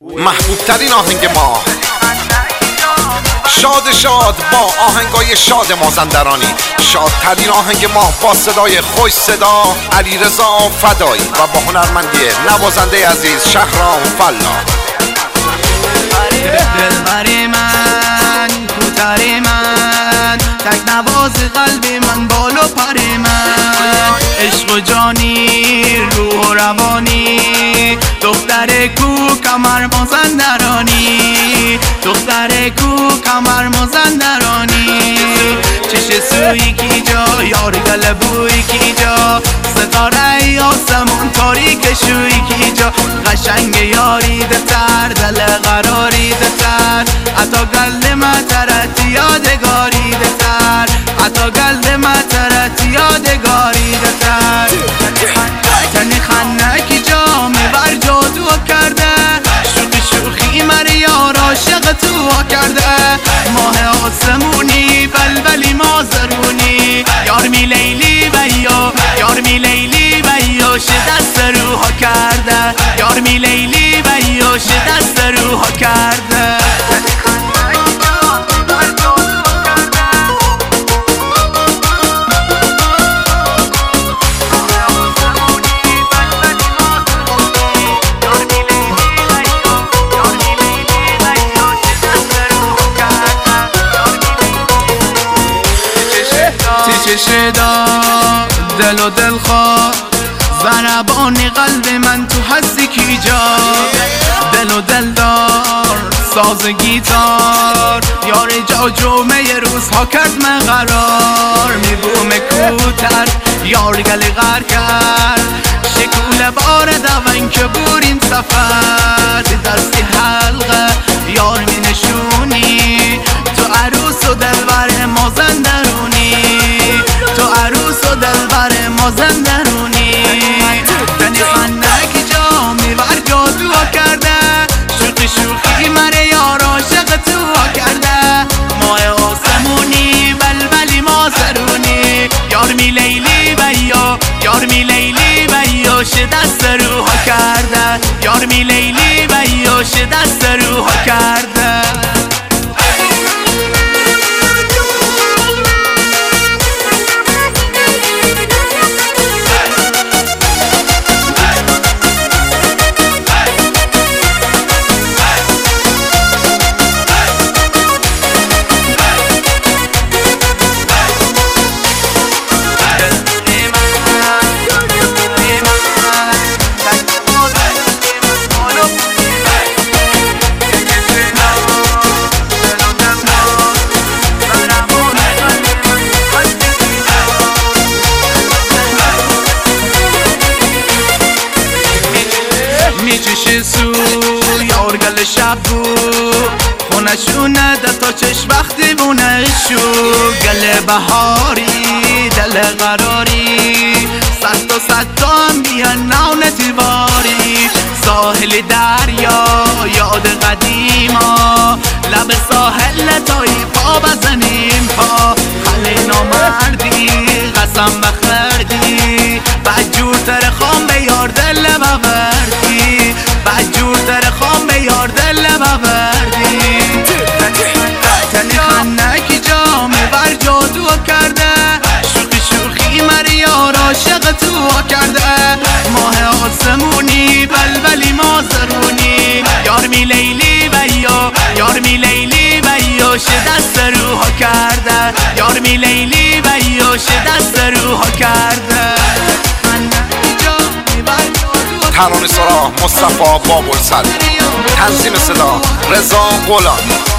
محبوب ترین آهنگ ما، شاد شاد با آهنگای شاد مازندرانی، شادترین آهنگ ما با صدای خوش صدا علیرضا فدایی و با هنرمندی نوازنده عزیز شهرام فلا. دلبر من، کوتر من، تک نواز قلب من، بال و پر من، عشق و جانی، روح و روانی، دختر کو کمر مازندرانی، دختر کو کمر مازندرانی، چش سوی کی جا، یار گل بوی کی جا، ستاره آسمون تاریک شوی کی جا، قشنگ یاری دتر، دل قراری دتر، حتی گل مترت یادگاری دتر، حتی گل مترت یادگاری دتر، تنی خنکی جامه بر جادو کرده، شوخی مر یار عاشق تو کرده، ماه آسمونی بلبلی مازرونی، یار می لیلی بیا، یار می لیلی بیا، دست روها کرده، یار می لیلی بیا، دست روها کرده. چشدا دل و دل خواه، ضربان قلب من تو هستی کی جا، دل و دل دار ساز گیتار، یار جا جمعه روزها کرد من قرار، میبوم کوتر یار گل غر کرد، شکول بار دوان که بوریم سفر، دستی حلقه یار می نشونی، تو عروس و دلبر مازندرونی، تو عروس و دلبر مازندرونی، تنی خندکی جامی بر جادو کرده، شوخی مر یار عاشق تو کرده، ماه آسمونی بلبلی مازرونی، یار می لیلی بیا، یار می لیلی بیا، دست روها کرده، یار می لیلی بیا، دست روها کرده. میچشه سو یار گل شب بو، خونشونه ده تا چش وقتی بونشو، گل بهاری دل قراری، صد تا هم بیان نونتی باری، ساحل دریا یاد قدیما، لب ساحل تایی پا بزنیم پا، خلی نامردی قسم بخردی، بدجورتر خام به یار دل ببردی، بدجورتر خام به یار دل ببردی، تنی خنکی جامه بر جادو کرده، شوخی مر یار عاشق تو کرده، ماه آسمونی بلبلی مازرونی، یار می لیلی بیا، یار می لیلی بیا، دست روها کرده، یار می لیلی بیا، دست روها کرده. ترانه‌سرا مصطفی بابلسر، تنظیم صدا رضا غلامی.